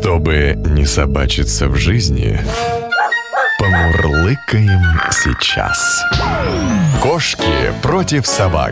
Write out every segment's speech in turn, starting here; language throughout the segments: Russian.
Чтобы не собачиться в жизни, помурлыкаем сейчас. Кошки против собак.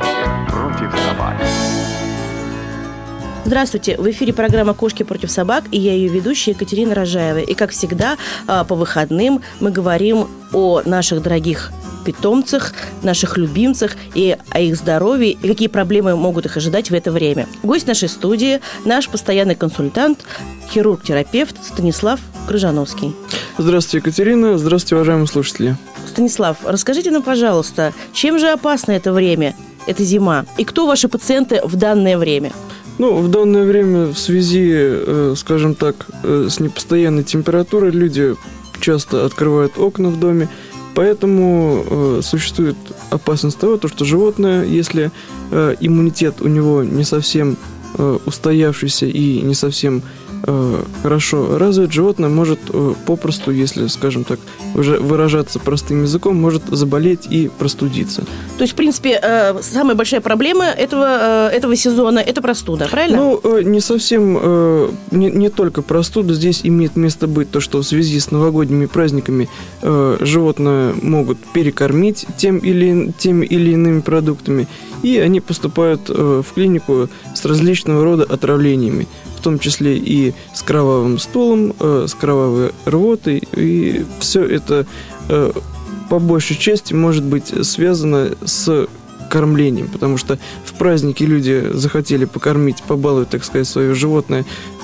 Здравствуйте, в эфире программа «Кошки против собак», и я ее ведущая Екатерина Рожаева. И, как всегда, по выходным мы говорим о наших дорогих питомцах, наших любимцах и о их здоровье, и какие проблемы могут их ожидать в это время. Гость нашей студии – наш постоянный консультант, хирург-терапевт Станислав Крыжановский. Здравствуйте, Екатерина. Здравствуйте, уважаемые слушатели. Станислав, расскажите нам, пожалуйста, чем же опасно это время, эта зима, и кто ваши пациенты в данное время? В данное время в связи, скажем так, с непостоянной температурой люди часто открывают окна в доме, поэтому существует опасность того, что животное, если иммунитет у него не совсем устоявшийся и не совсем хорошо развит, животное может попросту, если, скажем так, уже выражаться простым языком, может заболеть и простудиться. То есть, в принципе, самая большая проблема этого сезона – это простуда, правильно? Не совсем, не только простуда. Здесь имеет место быть то, что в связи с новогодними праздниками животное могут перекормить тем или иными продуктами, и они поступают в клинику с различного рода отравлениями, в том числе и с кровавым стулом, с кровавой рвотой, и все это по большей части может быть связано с кормлением, потому что в праздники люди захотели покормить, побаловать, так сказать, свое животное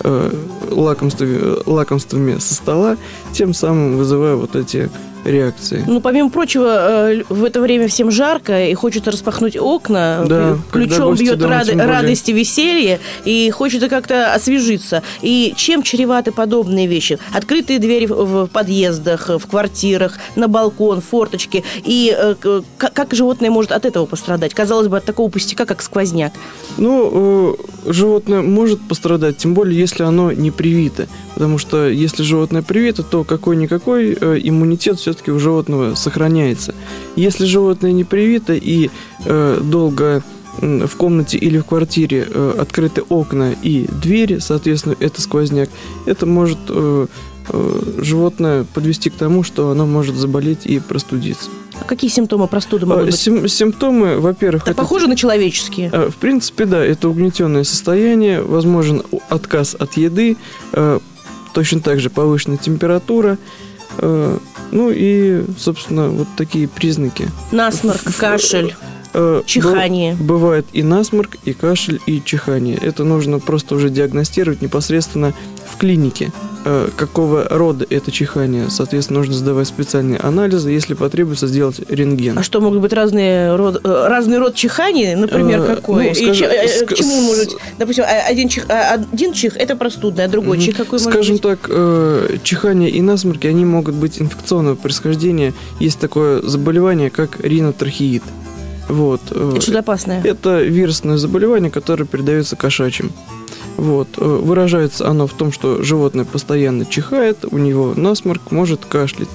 лакомствами со стола, тем самым вызывая вот эти реакции. Помимо прочего, в это время всем жарко, и хочется распахнуть окна, да, ключом бьет радость и веселье, и хочется как-то освежиться. И чем чреваты подобные вещи? Открытые двери в подъездах, в квартирах, на балкон, форточки. И как животное может от этого пострадать? Казалось бы, от такого пустяка, как сквозняк. Животное может пострадать, тем более, если оно не привито. Потому что если животное привито, то какой-никакой иммунитет все-таки у животного сохраняется. Если животное не привито и долго в комнате или в квартире открыты окна и двери, соответственно, это сквозняк, это может животное подвести к тому, что оно может заболеть и простудиться. А какие симптомы простуды могут быть? Симптомы, во-первых... Это похоже на человеческие? В принципе, да, это угнетенное состояние, возможен отказ от еды, точно так же повышенная температура, и, собственно, вот такие признаки. Насморк, кашель, чихание. Бывает и насморк, и кашель, и чихание. Это нужно просто уже диагностировать непосредственно в клинике. Какого рода это чихание. Соответственно, нужно сдавать специальные анализы, если потребуется сделать рентген. А что, могут быть разный род чихания? Например, какой? К чему может... Допустим, один чих – это простудный, а другой чих какой может быть? Скажем так, чихание и насморки, они могут быть инфекционного происхождения. Есть такое заболевание, как ринотрахеид. Это что-то опасное? Это вирусное заболевание, которое передается кошачьим. Выражается оно в том, что животное постоянно чихает, у него насморк, может кашлять.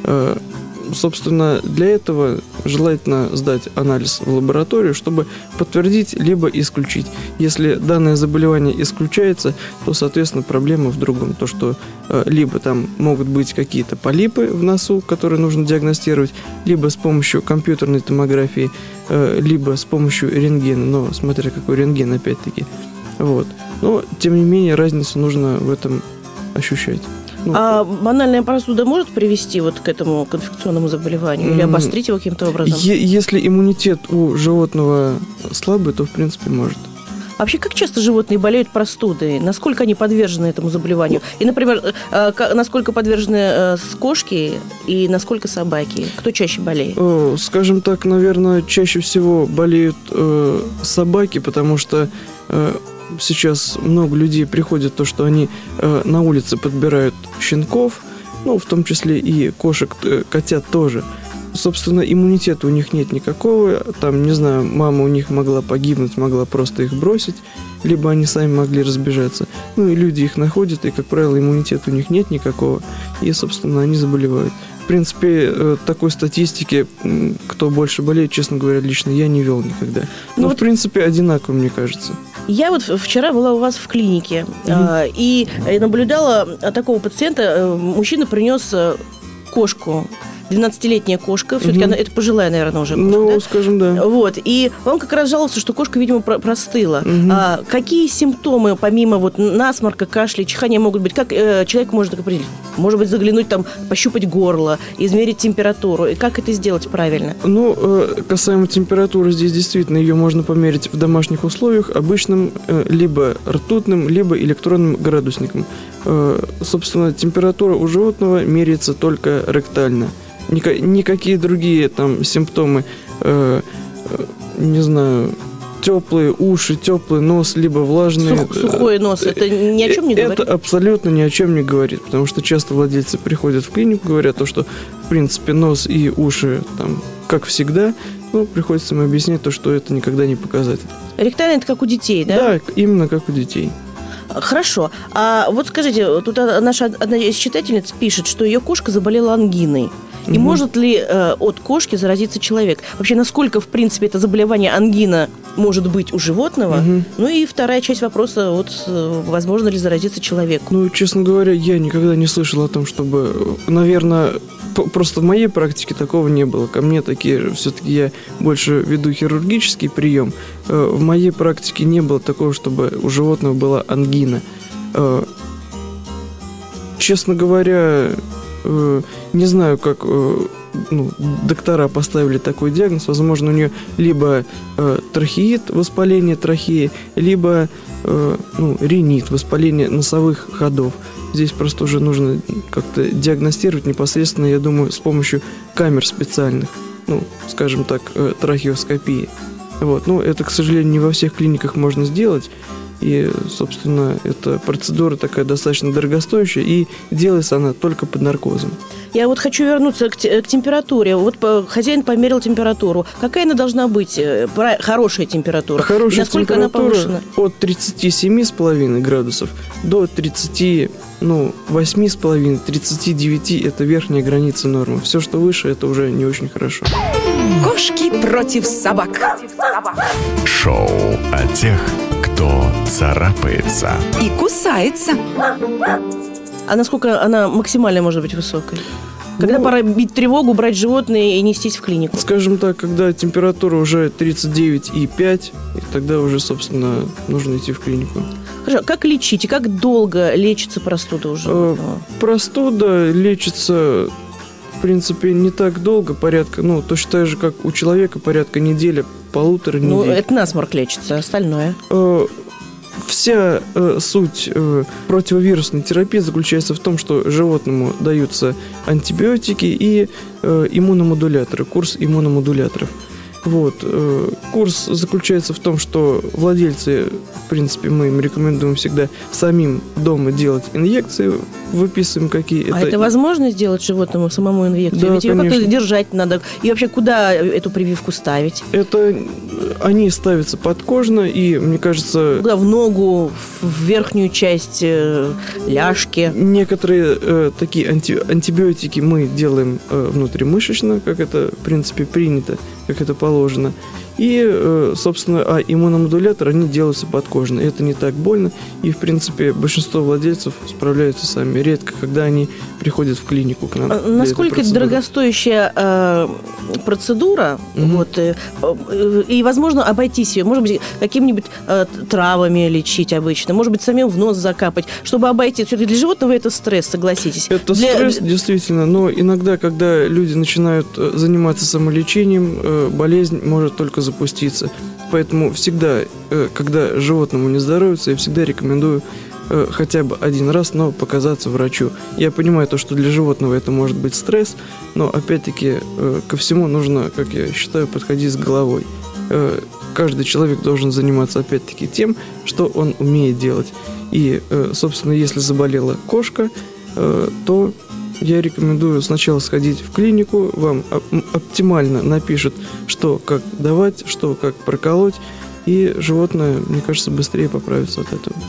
Собственно, для этого желательно сдать анализ в лабораторию, чтобы подтвердить либо исключить. Если данное заболевание исключается, то, соответственно, проблема в другом. То, что либо там могут быть какие-то полипы в носу, которые нужно диагностировать, либо с помощью компьютерной томографии, либо с помощью рентгена, но смотря какой рентген, опять-таки. Но, тем не менее, разницу нужно в этом ощущать. А банальная простуда может привести к этому к инфекционному заболеванию или обострить его каким-то образом? Если иммунитет у животного слабый, то, в принципе, может. Вообще, как часто животные болеют простудой? Насколько они подвержены этому заболеванию? И, например, насколько подвержены кошки и насколько собаки? Кто чаще болеет? Скажем так, наверное, чаще всего болеют собаки, потому что сейчас много людей приходят, то, что они на улице подбирают щенков, в том числе и кошек, котят тоже. Собственно, иммунитета у них нет никакого. Там, не знаю, мама у них могла погибнуть, могла просто их бросить, либо они сами могли разбежаться. И люди их находят, и, как правило, иммунитета у них нет никакого, и, собственно, они заболевают. В принципе, такой статистики, кто больше болеет, честно говоря, лично я не вел никогда. Но, в принципе, одинаково, мне кажется. Я вот вчера была у вас в клинике, и наблюдала такого пациента. Мужчина принес кошку. 12-летняя кошка, все-таки она, это пожилая, наверное, уже кошка, Ну, да? скажем, да. Вот, и он как раз жаловался, что кошка, видимо, простыла. Какие симптомы, помимо вот насморка, кашля, чихания, могут быть? Как человек может определить? Может быть, заглянуть там, пощупать горло, измерить температуру. И как это сделать правильно? Ну, касаемо температуры, здесь действительно ее можно померить в домашних условиях обычным, либо ртутным, либо электронным градусником. Собственно, температура у животного меряется только ректально. Никакие другие там симптомы, не знаю, теплые уши, теплый нос, либо влажный. Сухой нос, это ни о чем не говорит? Это абсолютно ни о чем не говорит, потому что часто владельцы приходят в клинику, говорят то, что в принципе нос и уши там как всегда, но приходится им объяснять то, что это никогда не показатель. Ректально это как у детей, да? Да, именно как у детей. Хорошо. А вот скажите, тут наша одна из читательниц пишет, что ее кошка заболела ангиной. И может ли от кошки заразиться человек? Вообще, насколько, в принципе, это заболевание ангина может быть у животного? Ну и вторая часть вопроса, вот, возможно ли заразиться человеку? Ну, честно говоря, я никогда не слышал о том, чтобы, наверное, просто в моей практике такого не было. Ко мне такие, все-таки я больше веду хирургический прием. В моей практике не было такого, чтобы у животного была ангина. Честно говоря, не знаю, как доктора поставили такой диагноз. Возможно, у нее либо трахеит, воспаление трахеи, либо ринит, воспаление носовых ходов. Здесь просто уже нужно как-то диагностировать непосредственно, я думаю, с помощью камер специальных, скажем так, трахеоскопии. Вот. Это, к сожалению, не во всех клиниках можно сделать. И, собственно, эта процедура такая достаточно дорогостоящая, и делается она только под наркозом. Я вот хочу вернуться к температуре. Вот хозяин померил температуру. Какая она должна быть? Хорошая температура. Хорошая насколько температура она повышена? От 37,5 градусов до 38,5-39 – это верхняя граница нормы. Все, что выше, это уже не очень хорошо. Кошки против собак. Шоу о тех, кто царапается И кусается. А насколько она максимально может быть высокой? Когда пора бить тревогу, брать животное и нестись в клинику? Скажем так, когда температура уже 39,5, и тогда уже, собственно, нужно идти в клинику. Хорошо, как лечить и как долго лечится простуда у животного? Простуда лечится, в принципе, не так долго, порядка, точно так же, как у человека, порядка недели, полутора недель. Это насморк лечится, остальное? Вся суть противовирусной терапии заключается в том, что животному даются антибиотики и иммуномодуляторы, курс иммуномодуляторов. Курс заключается в том, что владельцы, в принципе, мы им рекомендуем всегда самим дома делать инъекции, выписываем какие. Это возможно сделать животному самому инъекцию? Да, Ведь ее конечно. как-то держать надо. И вообще, куда эту прививку ставить? Они ставятся подкожно, и, мне кажется... Куда? В ногу, в верхнюю часть ляжки? Некоторые такие антибиотики мы делаем внутримышечно, как это, в принципе, принято, как это положено. И, собственно, иммуномодулятор, они делаются подкожно. Это не так больно. И, в принципе, большинство владельцев справляются сами. Редко, когда они приходят в клинику к нам. Насколько это дорогостоящая процедура? И, возможно, обойтись ее. Может быть, какими-нибудь травами лечить обычно. Может быть, самим в нос закапать. Чтобы обойти. Все-таки для животного это стресс, согласитесь. Это стресс, действительно. Но иногда, когда люди начинают заниматься самолечением, болезнь может только запуститься. Поэтому всегда, когда животному не здоровится, я всегда рекомендую хотя бы один раз, но показаться врачу. Я понимаю то, что для животного это может быть стресс, но опять-таки ко всему нужно, как я считаю, подходить с головой. Каждый человек должен заниматься опять-таки тем, что он умеет делать. И, собственно, если заболела кошка, то я рекомендую сначала сходить в клинику, вам оптимально напишут, что как давать, что как проколоть, и животное, мне кажется, быстрее поправится от этого.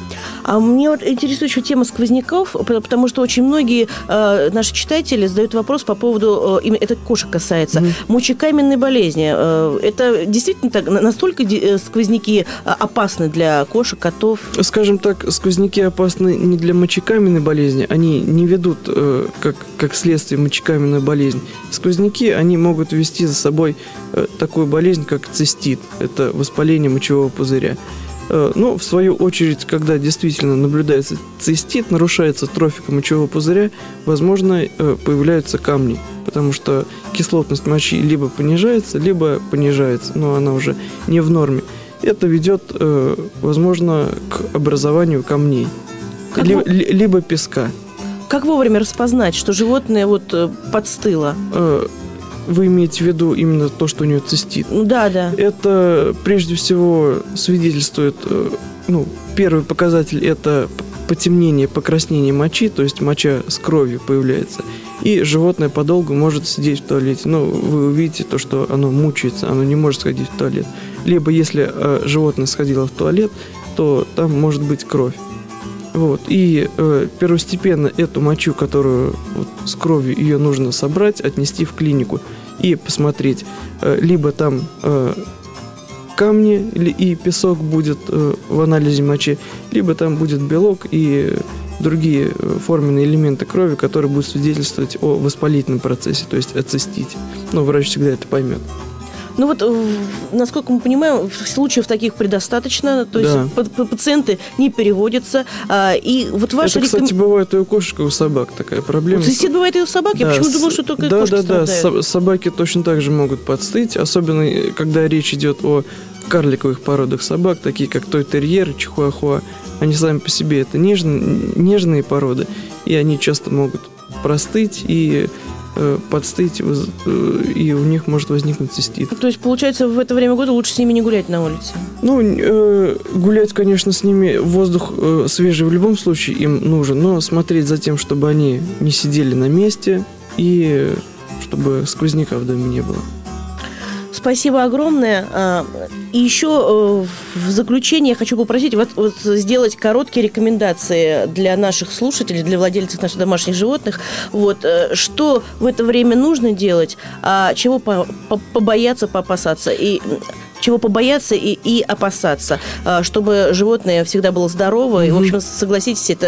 А мне вот интересует еще тема сквозняков, потому что очень многие наши читатели задают вопрос по поводу, это кошек касается, мочекаменной болезни. Это действительно так? Настолько сквозняки опасны для кошек, котов? Скажем так, сквозняки опасны не для мочекаменной болезни, они не ведут как следствие мочекаменную болезнь. Сквозняки, они могут вести за собой такую болезнь, как цистит. Это воспаление мочевого пузыря. Но, в свою очередь, когда действительно наблюдается цистит, нарушается трофика мочевого пузыря, возможно, появляются камни, потому что кислотность мочи либо понижается, но она уже не в норме. Это ведет, возможно, к образованию камней, либо песка. Как вовремя распознать, что животное подстыло? Вы имеете в виду именно то, что у нее цистит? Да. Это прежде всего свидетельствует, первый показатель – это потемнение, покраснение мочи, то есть моча с кровью появляется. И животное подолгу может сидеть в туалете. Вы увидите то, что оно мучается, оно не может сходить в туалет. Либо если животное сходило в туалет, то там может быть кровь. И первостепенно эту мочу, которую с кровью, ее нужно собрать, отнести в клинику и посмотреть, либо там камни и песок будет в анализе мочи, либо там будет белок и другие форменные элементы крови, которые будут свидетельствовать о воспалительном процессе, то есть о цистите. Врач всегда это поймет. Насколько мы понимаем, случаев таких предостаточно, то есть пациенты не переводятся. И ваша кстати, бывает и у кошек, и у собак такая проблема. Цистит бывает и у собак? Я почему думала, что только кошки страдают. Собаки точно так же могут подстыть, особенно когда речь идет о карликовых породах собак, такие как той-терьер, чихуахуа. Они сами по себе это нежные породы, и они часто могут простыть и подстыть, и у них может возникнуть цистит. То есть, получается, в это время года лучше с ними не гулять на улице? Гулять, конечно, с ними, воздух свежий в любом случае им нужен, но смотреть за тем, чтобы они не сидели на месте и чтобы сквозняка в доме не было. Спасибо огромное. И еще в заключение я хочу попросить сделать короткие рекомендации для наших слушателей, для владельцев наших домашних животных. Что в это время нужно делать, а чего побояться, поопасаться. Чего побояться и опасаться, чтобы животное всегда было здорово. И, в общем, согласитесь, это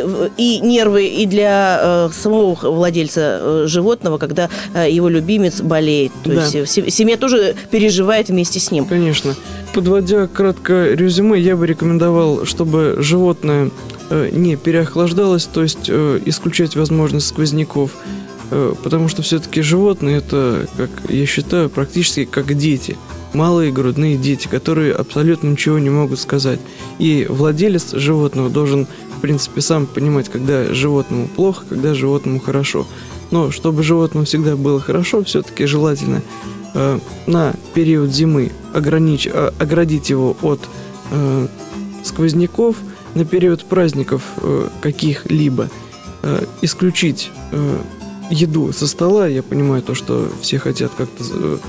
и нервы, и для самого владельца животного, когда его любимец болеет. То есть семья тоже переживает вместе с ним. Конечно. Подводя кратко резюме, я бы рекомендовал, чтобы животное не переохлаждалось, то есть исключать возможность сквозняков, потому что все-таки животные, это, как я считаю, практически как дети. Малые грудные дети, которые абсолютно ничего не могут сказать. И владелец животного должен, в принципе, сам понимать, когда животному плохо, когда животному хорошо. Но чтобы животному всегда было хорошо, все-таки желательно на период зимы оградить его от сквозняков, на период праздников каких-либо исключить еду со стола. Я понимаю то, что все хотят как-то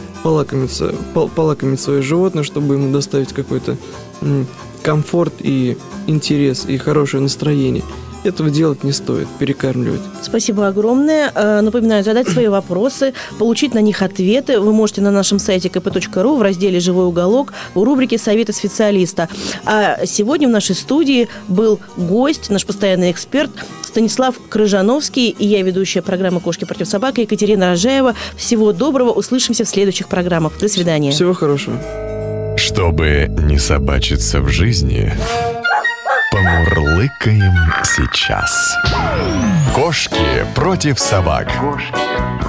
полакомить свое животное, чтобы ему доставить какой-то комфорт и интерес, и хорошее настроение. Этого делать не стоит, перекармливать. Спасибо огромное. Напоминаю, задать свои вопросы, получить на них ответы вы можете на нашем сайте kp.ru в разделе «Живой уголок» в рубрике «Советы специалиста». А сегодня в нашей студии был гость, наш постоянный эксперт Станислав Крыжановский, и я, ведущая программы «Кошки против собак» Екатерина Рожаева. Всего доброго, услышимся в следующих программах. До свидания. Всего хорошего. Чтобы не собачиться в жизни, помурлыкаем сейчас. Кошки против собак.